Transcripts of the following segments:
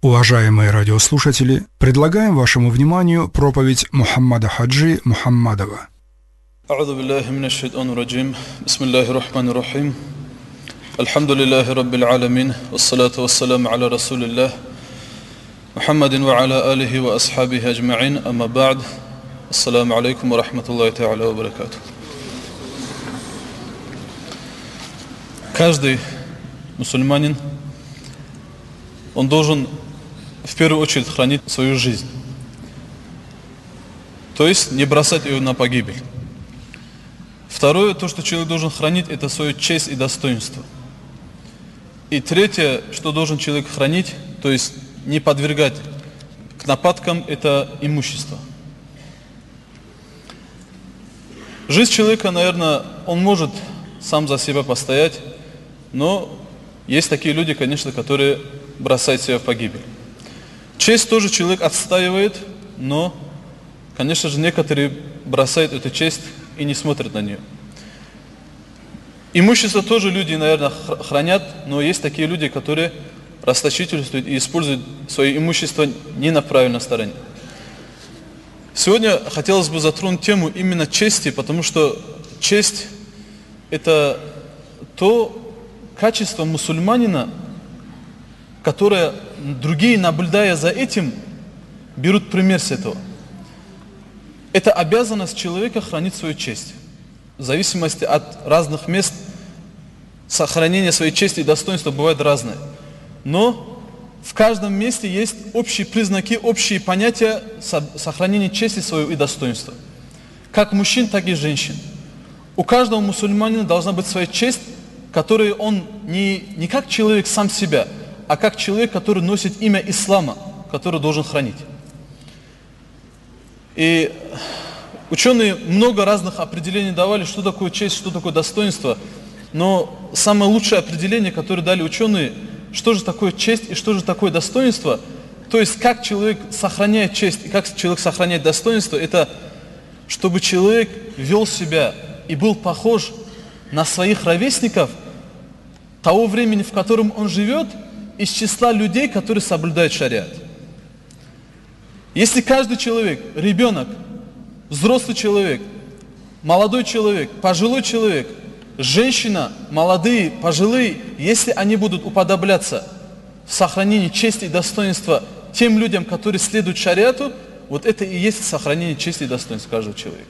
Уважаемые радиослушатели, предлагаем вашему вниманию проповедь Мухаммада Хаджи Мухаммадова. أعوذ بالله من الشيطان الرجيم بسم الله الرحمن الرحيم الحمد لله رب العالمين والصلاة والسلام على رسول الله محمد وعلى آله وأصحابه أجمعين أما بعد السلام عليكم ورحمة الله تعالى وبركاته. Каждый мусульманин, он должен в первую очередь хранить свою жизнь, то есть не бросать ее на погибель. Второе, то, что человек должен хранить, это свою честь и достоинство. И третье, что должен человек хранить, то есть не подвергать к нападкам, это имущество. Жизнь человека, наверное, он может сам за себя постоять, но есть такие люди, конечно, которые бросают себя в погибель. Честь тоже человек отстаивает, но, конечно же, некоторые бросают эту честь и не смотрят на нее. Имущество тоже люди, наверное, хранят, но есть такие люди, которые расточительствуют и используют свое имущество не на правильной стороне. Сегодня хотелось бы затронуть тему именно чести, потому что честь – это то качество мусульманина, которое другие, наблюдая за этим, берут пример с этого. Это обязанность человека хранить свою честь. В зависимости от разных мест сохранение своей чести и достоинства бывает разное. Но в каждом месте есть общие признаки, общие понятия сохранения чести своего и достоинства. Как мужчин, так и женщин. У каждого мусульманина должна быть своя честь, которую он не как человек сам себя, а как человек, который носит имя ислама, который должен хранить. И ученые много разных определений давали, что такое честь, что такое достоинство. Но самое лучшее определение, которое дали ученые, что же такое честь и что же такое достоинство, то есть как человек сохраняет честь и как человек сохраняет достоинство, это чтобы человек вел себя и был похож на своих ровесников того времени, в котором он живет, из числа людей, которые соблюдают шариат. Если каждый человек, ребенок, взрослый человек, молодой человек, пожилой человек, женщина, молодые, пожилые, если они будут уподобляться в сохранении чести и достоинства тем людям, которые следуют шариату, вот это и есть сохранение чести и достоинства каждого человека.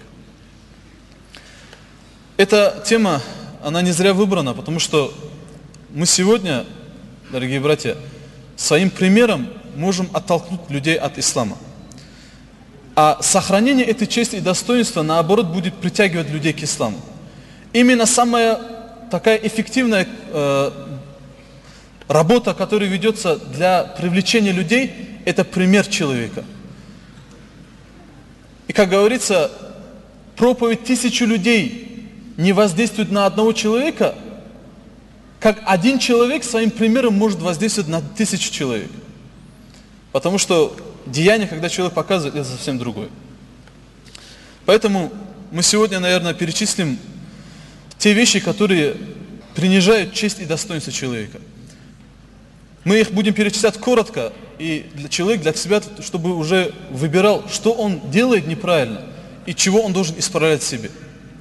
Эта тема, она не зря выбрана, потому что мы сегодня, дорогие братья, своим примером можем оттолкнуть людей от ислама. А сохранение этой чести и достоинства, наоборот, будет притягивать людей к исламу. Именно самая такая эффективная работа, которая ведется для привлечения людей, это пример человека. И, как говорится, проповедь 1000 людей не воздействует на одного человека, как один человек своим примером может воздействовать на 1000 человек. Потому что деяние, когда человек показывает, это совсем другое. Поэтому мы сегодня, наверное, перечислим те вещи, которые принижают честь и достоинство человека. Мы их будем перечислять коротко, и человек для себя, чтобы уже выбирал, что он делает неправильно и чего он должен исправлять в себе.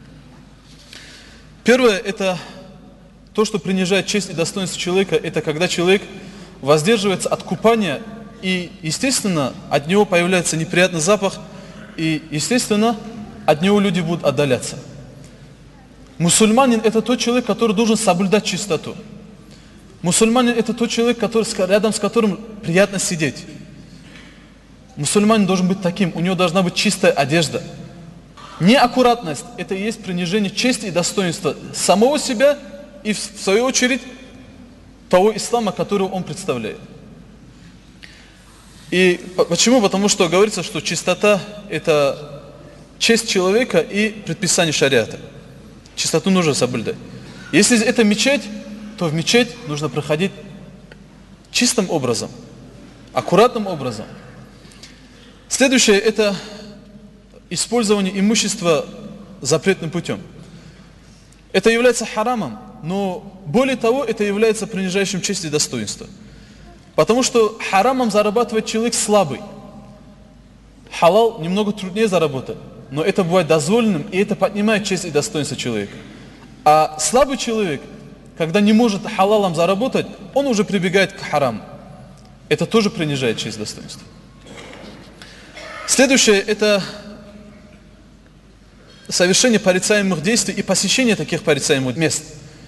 Первое, это то, что принижает честь и достоинство человека, это когда человек воздерживается от купания, и, естественно, от него появляется неприятный запах, и, естественно, от него люди будут отдаляться. Мусульманин – это тот человек, который должен соблюдать чистоту. Мусульманин – это тот человек, рядом с которым приятно сидеть. Мусульманин должен быть таким, у него должна быть чистая одежда. Неаккуратность – это и есть принижение чести и достоинства самого себя и, в свою очередь, того ислама, которого он представляет. И почему? Потому что говорится, что чистота – это честь человека и предписание шариата. Чистоту нужно соблюдать. Если это мечеть, то в мечеть нужно проходить чистым образом, аккуратным образом. Следующее – это использование имущества запретным путем. Это является харамом, но более того, это является принижающим честь и достоинство. Потому что харамом зарабатывает человек слабый. Халал немного труднее заработать, но это бывает дозволенным, и это поднимает честь и достоинство человека. А слабый человек, когда не может халалом заработать, он уже прибегает к хараму. Это тоже принижает честь и достоинство. Следующее – это совершение порицаемых действий и посещение таких порицаемых мест.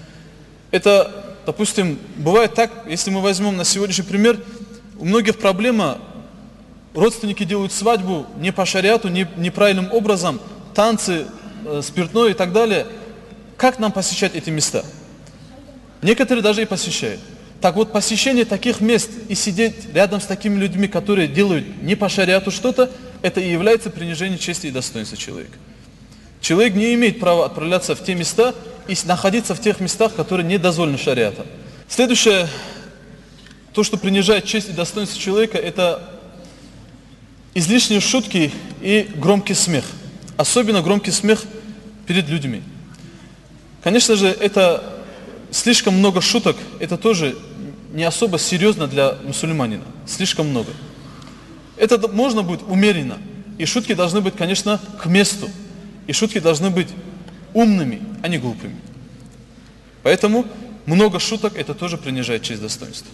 Это, допустим, бывает так, если мы возьмем на сегодняшний пример, у многих проблема, родственники делают свадьбу не по шариату, неправильным образом, танцы, спиртное и так далее. Как нам посещать эти места? Некоторые даже и посещают. Так вот, посещение таких мест и сидеть рядом с такими людьми, которые делают не по шариату что-то, это и является принижением чести и достоинства человека. Человек не имеет права отправляться в те места и находиться в тех местах, которые не дозволены шариатом. Следующее, то, что принижает честь и достоинство человека, это излишние шутки и громкий смех. Особенно громкий смех перед людьми. Конечно же, это слишком много шуток, это тоже не особо серьезно для мусульманина. Слишком много. Это можно будет умеренно. И шутки должны быть, конечно, к месту. И шутки должны быть умными, а не глупыми. Поэтому много шуток, это тоже принижает честь и достоинство.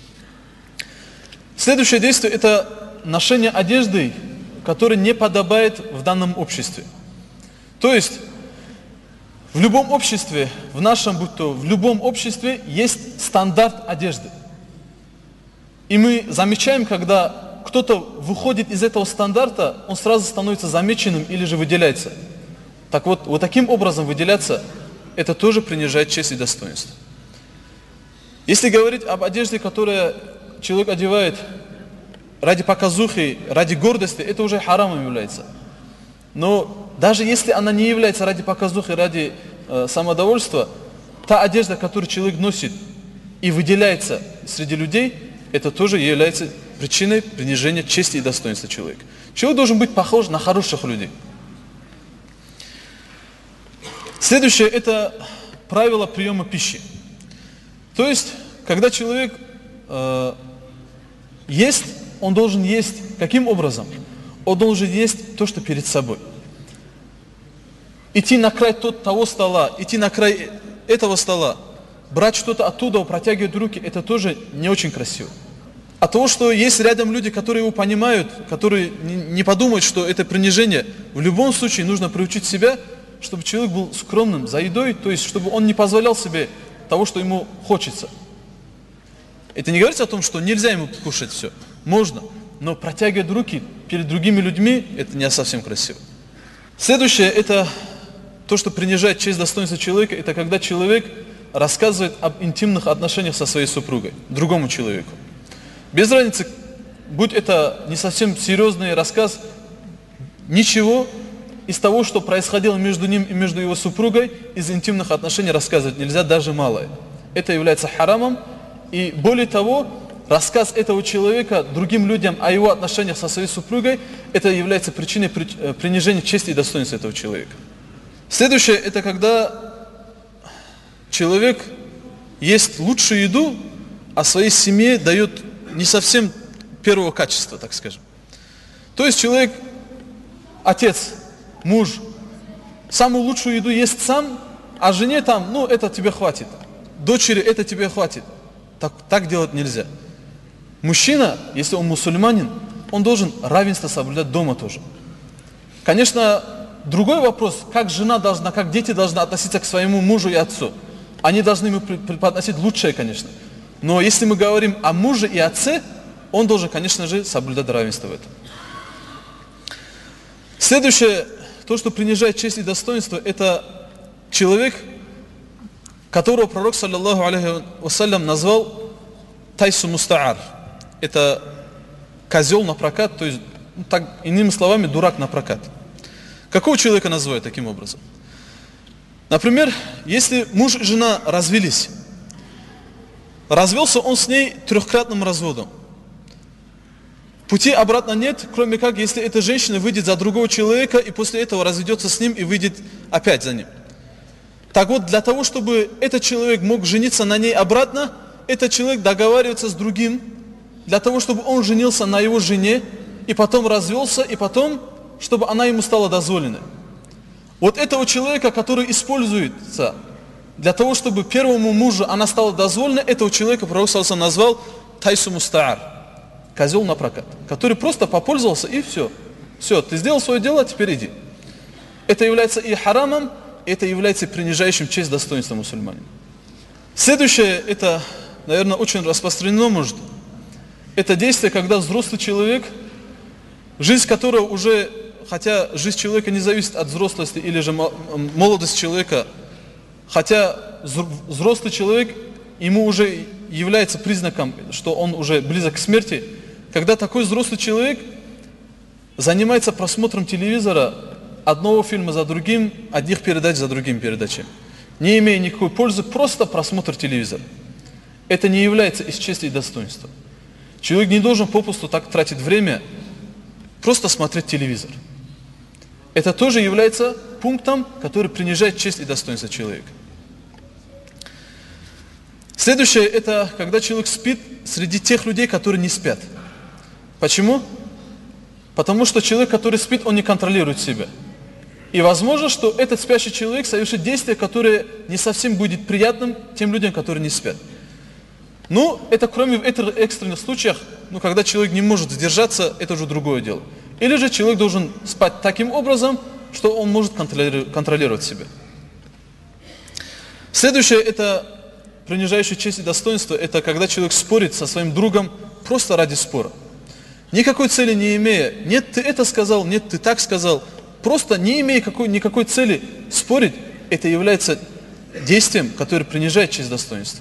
Следующее действие – это ношение одежды, которая не подобает в данном обществе. То есть, в любом обществе, в нашем, будь то в любом обществе, есть стандарт одежды. И мы замечаем, когда кто-то выходит из этого стандарта, он сразу становится замеченным или же выделяется. Так вот таким образом выделяться, это тоже принижает честь и достоинство. Если говорить об одежде, которую человек одевает ради показухи, ради гордости, это уже харамом является. Но даже если она не является ради показухи, ради самодовольства, та одежда, которую человек носит и выделяется среди людей, это тоже является причиной принижения чести и достоинства человека. Человек должен быть похож на хороших людей. Следующее – это правило приема пищи. То есть, когда человек ест, он должен есть каким образом? Он должен есть то, что перед собой. Идти на край того стола, идти на край этого стола, брать что-то оттуда, протягивать руки, это тоже не очень красиво. А то, что есть рядом люди, которые его понимают, которые не подумают, что это принижение, в любом случае нужно приучить себя, чтобы человек был скромным за едой, то есть, чтобы он не позволял себе того, что ему хочется. Это не говорится о том, что нельзя ему кушать все. Можно, но протягивать руки перед другими людьми, это не совсем красиво. Следующее, это то, что принижает честь и достоинство человека, это когда человек рассказывает об интимных отношениях со своей супругой, другому человеку. Без разницы, будь это не совсем серьезный рассказ, ничего из того, что происходило между ним и между его супругой, из интимных отношений рассказывать нельзя, даже малое. Это является харамом, и более того, рассказ этого человека другим людям о его отношениях со своей супругой, это является причиной принижения чести и достоинства этого человека. Следующее, это когда человек ест лучшую еду, а своей семье дает не совсем первого качества, так скажем. То есть человек, отец, муж, самую лучшую еду ест сам, а жене там, ну это тебе хватит. Дочери, это тебе хватит. Так делать нельзя. Мужчина, если он мусульманин, он должен равенство соблюдать дома тоже. Конечно, другой вопрос, как жена должна, как дети должны относиться к своему мужу и отцу. Они должны ему преподносить лучшее, конечно. Но если мы говорим о муже и отце, он должен, конечно же, соблюдать равенство в этом. Следующее, то, что принижает честь и достоинство, это человек, которого пророк, саллаллаху алейхи вассалям, назвал тайсу мустаар. Это козел на прокат, то есть, так, иными словами, дурак на прокат. Какого человека называют таким образом? Например, если муж и жена развелись, развелся он с ней трехкратным разводом. Пути обратно нет, кроме как, если эта женщина выйдет за другого человека и после этого разведется с ним и выйдет опять за ним. Так вот, для того, чтобы этот человек мог жениться на ней обратно, этот человек договаривается с другим для того, чтобы он женился на его жене, и потом развелся, и потом, чтобы она ему стала дозволенной. Вот этого человека, который используется для того, чтобы первому мужу она стала дозволенной, этого человека пророк назвал тайсу мустаар, козел на прокат, который просто попользовался и все. Все, ты сделал свое дело, теперь иди. Это является и харамом, это является принижающим честь достоинства мусульманина. Следующее, это, наверное, очень распространено, может, это действие, когда взрослый человек, жизнь которого уже, хотя жизнь человека не зависит от взрослости или же молодости человека, хотя взрослый человек, ему уже является признаком, что он уже близок к смерти, когда такой взрослый человек занимается просмотром телевизора, одного фильма за другим, одних передач за другими передачами, не имея никакой пользы, просто просмотр телевизора. Это не является из чести и достоинства. Человек не должен попусту так тратить время, просто смотреть телевизор. Это тоже является пунктом, который принижает честь и достоинство человека. Следующее, это когда человек спит среди тех людей, которые не спят. Почему? Потому что человек, который спит, он не контролирует себя. И возможно, что этот спящий человек совершит действие, которое не совсем будет приятным тем людям, которые не спят. Ну, это кроме экстренных случаев, когда человек не может сдержаться, это уже другое дело. Или же человек должен спать таким образом, что он может контролировать себя. Следующее, это принижающее честь и достоинство, это когда человек спорит со своим другом просто ради спора. Никакой цели не имея, нет, ты это сказал, нет, ты так сказал, просто не имея никакой цели спорить, это является действием, которое принижает честь и достоинство.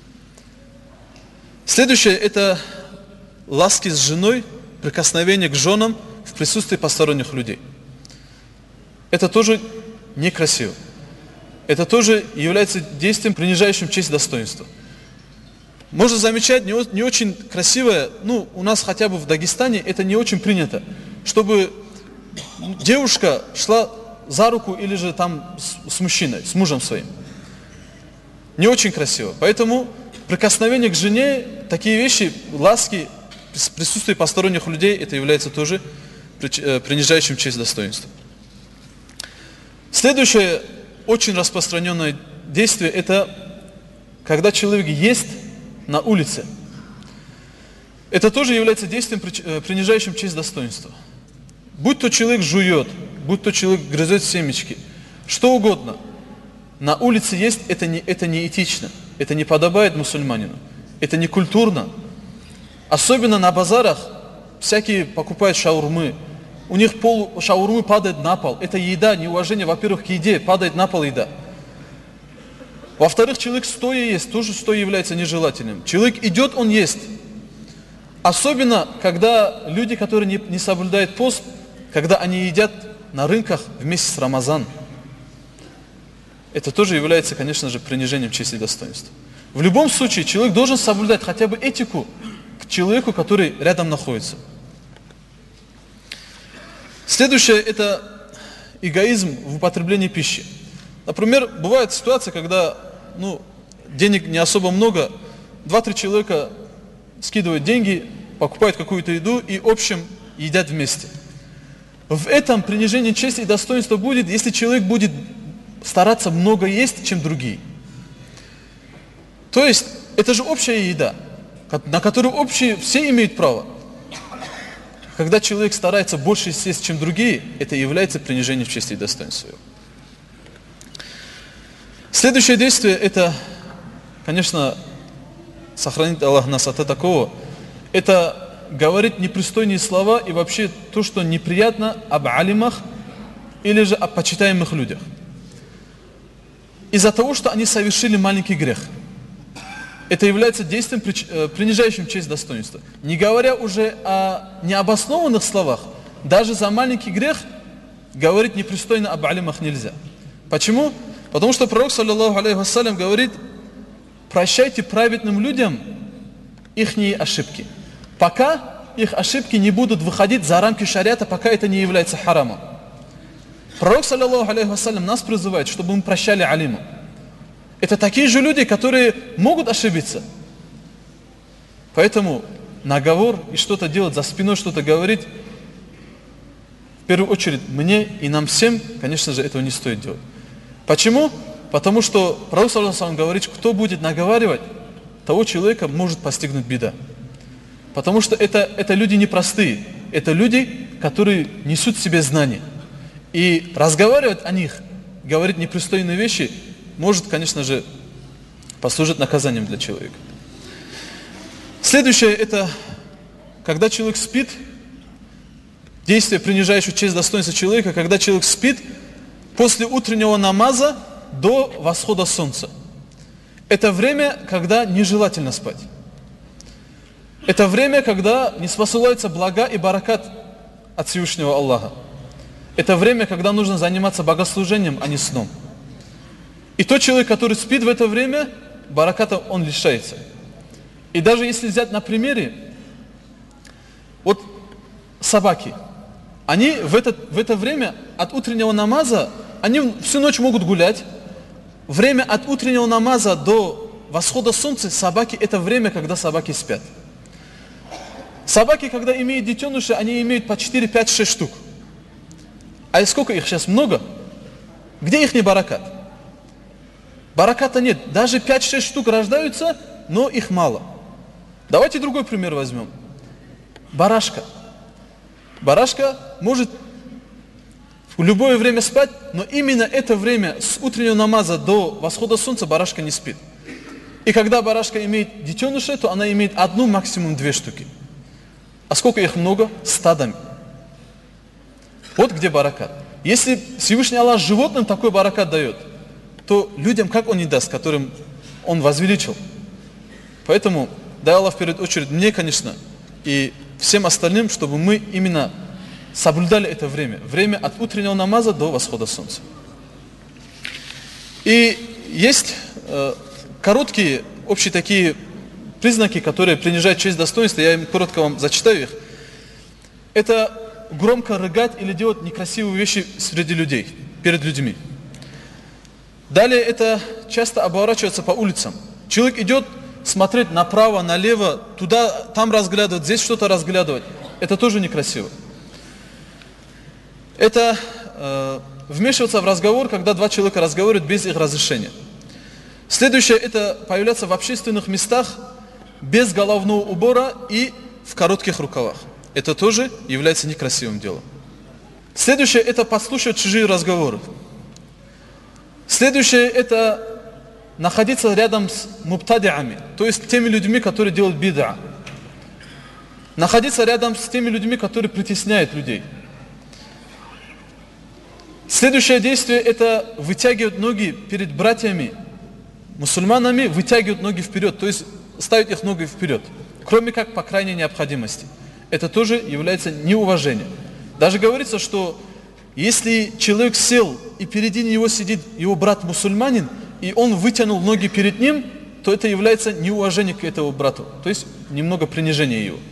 Следующее, это ласки с женой, прикосновение к женам в присутствии посторонних людей. Это тоже некрасиво. Это тоже является действием, принижающим честь и достоинство. Можно замечать, не очень красивое, у нас хотя бы в Дагестане это не очень принято, чтобы девушка шла за руку или же там с мужчиной, с мужем своим. Не очень красиво. Поэтому прикосновение к жене, такие вещи, ласки, присутствие посторонних людей, это является тоже принижающим честь и достоинство. Следующее очень распространенное действие, это когда человек ест на улице. Это тоже является действием, принижающим честь и достоинство. Будь то человек жует, будь то человек грызет семечки, что угодно. На улице есть, это не этично, это не подобает мусульманину, это не культурно. Особенно на базарах всякие покупают шаурмы, у них пол шаурмы падает на пол. Это еда, неуважение, во-первых, к еде, падает на пол еда. Во-вторых, человек стоя ест, тоже стоя является нежелательным. Человек идет, он ест. Особенно, когда люди, которые не соблюдают пост, когда они едят на рынках вместе с Рамазаном. Это тоже является, конечно же, принижением чести и достоинства. В любом случае, человек должен соблюдать хотя бы этику к человеку, который рядом находится. Следующее, это эгоизм в употреблении пищи. Например, бывает ситуация, когда денег не особо много, 2-3 человека скидывают деньги, покупают какую-то еду и общем едят вместе. В этом принижение чести и достоинства будет, если человек будет стараться много есть, чем другие. То есть, это же общая еда, на которую все имеют право. Когда человек старается больше съесть, чем другие, это является принижением чести и достоинства. Следующее действие, это, конечно, сохранит Аллах нас от такого, это говорить непристойные слова и вообще то, что неприятно об алимах или же о почитаемых людях. Из-за того, что они совершили маленький грех. Это является действием, принижающим честь и достоинства. Не говоря уже о необоснованных словах, даже за маленький грех говорить непристойно об алимах нельзя. Почему? Потому что пророк, саллаллаху алейхи вассалям, говорит: прощайте праведным людям ихние ошибки, пока их ошибки не будут выходить за рамки шариата, пока это не является харамом. Пророк, саллаллаху алейхи вассалям, нас призывает, чтобы мы прощали алиму. Это такие же люди, которые могут ошибиться. Поэтому наговор и что-то делать за спиной, что-то говорить, в первую очередь мне и нам всем, конечно же, этого не стоит делать. Почему? Потому что Пророк саллаллаху алейхи говорит, кто будет наговаривать, того человека может постигнуть беда. Потому что это люди непростые, это люди, которые несут в себе знания. И разговаривать о них, говорить непристойные вещи, может, конечно же, послужить наказанием для человека. Следующее, это когда человек спит, действие, принижающее честь достоинства человека, когда человек спит после утреннего намаза до восхода солнца. Это время, когда нежелательно спать. Это время, когда не спосылаются блага и баракат от Всевышнего Аллаха. Это время, когда нужно заниматься богослужением, а не сном. И тот человек, который спит в это время, бараката он лишается. И даже если взять на примере, вот собаки, они в это время от утреннего намаза, они всю ночь могут гулять. Время от утреннего намаза до восхода солнца собаки, это время, когда собаки спят. Собаки, когда имеют детеныши, они имеют по 4, 5, 6 штук. А сколько их сейчас? Много. Где их не баракат? Бараката нет. Даже 5-6 штук рождаются, но их мало. Давайте другой пример возьмем. Барашка. Барашка может в любое время спать, но именно это время с утреннего намаза до восхода солнца барашка не спит. И когда барашка имеет детенышей, то она имеет 1, максимум 2 штуки. А сколько их много? Стадами. Вот где баракат. Если Всевышний Аллах животным такой баракат дает, то людям как он не даст, которым он возвеличил? Поэтому дай Аллах в первую очередь мне, конечно, и всем остальным, чтобы мы именно соблюдали это время. Время от утреннего намаза до восхода солнца. И есть короткие, общие такие признаки, которые принижают честь достоинства. Я коротко вам зачитаю их. Это громко рыгать или делать некрасивые вещи среди людей, перед людьми. Далее это часто оборачиваться по улицам. Человек идет смотреть направо, налево, туда, там разглядывать, здесь что-то разглядывать. Это тоже некрасиво. Это вмешиваться в разговор, когда два человека разговаривают без их разрешения. Следующее, это появляться в общественных местах без головного убора и в коротких рукавах. Это тоже является некрасивым делом. Следующее, это подслушивать чужие разговоры. Следующее, это находиться рядом с мубтадиами, то есть теми людьми, которые делают бид'a. Находиться рядом с теми людьми, которые притесняют людей. Следующее действие, это вытягивать ноги перед братьями, мусульманами, вытягивать ноги вперед, то есть ставить их ноги вперед, кроме как по крайней необходимости. Это тоже является неуважением. Даже говорится, что если человек сел и впереди него сидит его брат мусульманин, и он вытянул ноги перед ним, то это является неуважением к этому брату, то есть немного принижение его.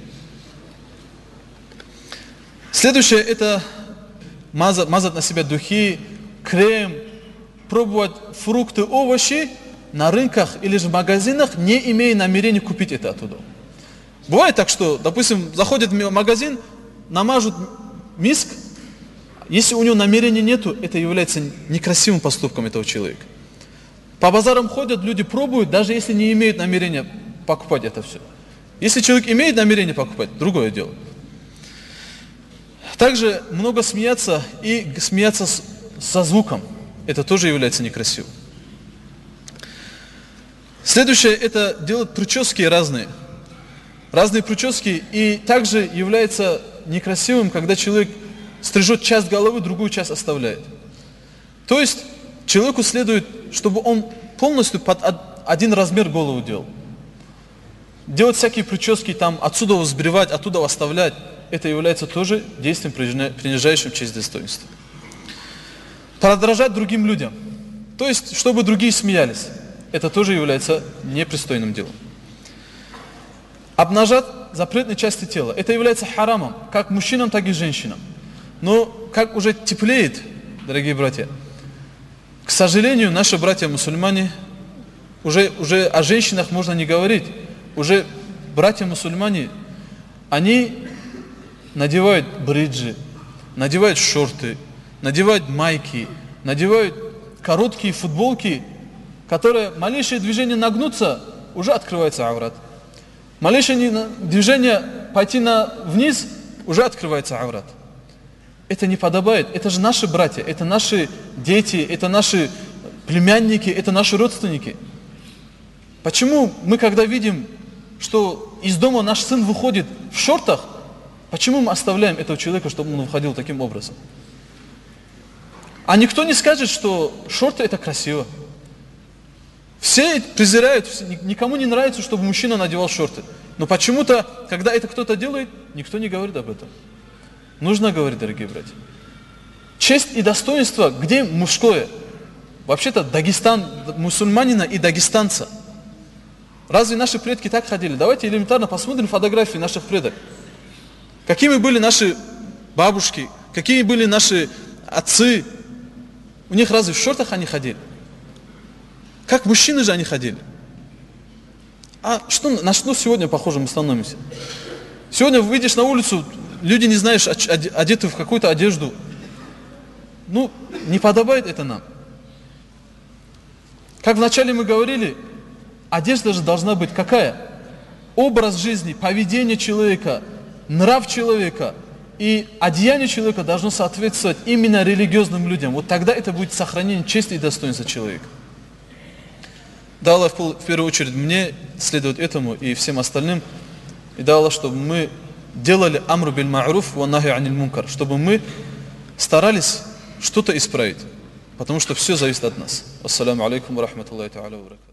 Следующее, это мазать на себя духи, крем, пробовать фрукты, овощи на рынках или же в магазинах, не имея намерения купить это оттуда. Бывает так, что, допустим, заходит в магазин, намажут миск, если у него намерения нету, это является некрасивым поступком этого человека. По базарам ходят, люди пробуют, даже если не имеют намерения покупать это все. Если человек имеет намерение покупать, другое дело. Также много смеяться и смеяться со звуком. Это тоже является некрасивым. Следующее, это делать прически разные. Разные прически, и также является некрасивым, когда человек стрижет часть головы, другую часть оставляет. То есть человеку следует, чтобы он полностью под один размер голову делал. Делать всякие прически, там, отсюда взбривать, оттуда оставлять, это является тоже действием, принижающим честь достоинства. Подражать другим людям, то есть, чтобы другие смеялись, это тоже является непристойным делом. Обнажать запретные части тела, это является харамом, как мужчинам, так и женщинам. Но как уже теплеет, дорогие братья, к сожалению, наши братья-мусульмане, уже о женщинах можно не говорить, уже братья-мусульмане они надевают бриджи, надевают шорты, надевают майки, надевают короткие футболки, которые малейшее движение нагнуться, уже открывается аврат. Малейшее движение пойти вниз, уже открывается аврат. Это не подобает. Это же наши братья, это наши дети, это наши племянники, это наши родственники. Почему мы, когда видим, что из дома наш сын выходит в шортах, почему мы оставляем этого человека, чтобы он выходил таким образом? А никто не скажет, что шорты это красиво. Все презирают, никому не нравится, чтобы мужчина надевал шорты. Но почему-то, когда это кто-то делает, никто не говорит об этом. Нужно говорить, дорогие братья. Честь и достоинство, где мужское? Вообще-то Дагестан, мусульманина и дагестанца. Разве наши предки так ходили? Давайте элементарно посмотрим фотографии наших предок. Какими были наши бабушки, какие были наши отцы. У них разве в шортах они ходили? Как мужчины же они ходили? А на что сегодня, похоже, мы становимся? Сегодня выйдешь на улицу, люди, не знаешь, одеты в какую-то одежду. Ну, не подобает это нам. Как вначале мы говорили, одежда же должна быть какая? Образ жизни, поведение человека, нрав человека и одеяние человека должно соответствовать именно религиозным людям. Вот тогда это будет сохранение чести и достоинства человека. Да, Аллах, в первую очередь мне следует этому и всем остальным. И да, Аллах, чтобы мы делали амру биль ма'руф ва нахи аниль мункар, чтобы мы старались что-то исправить. Потому что все зависит от нас. Ассаламу алейкум ва рахматуллахи та'аля ва баракатух.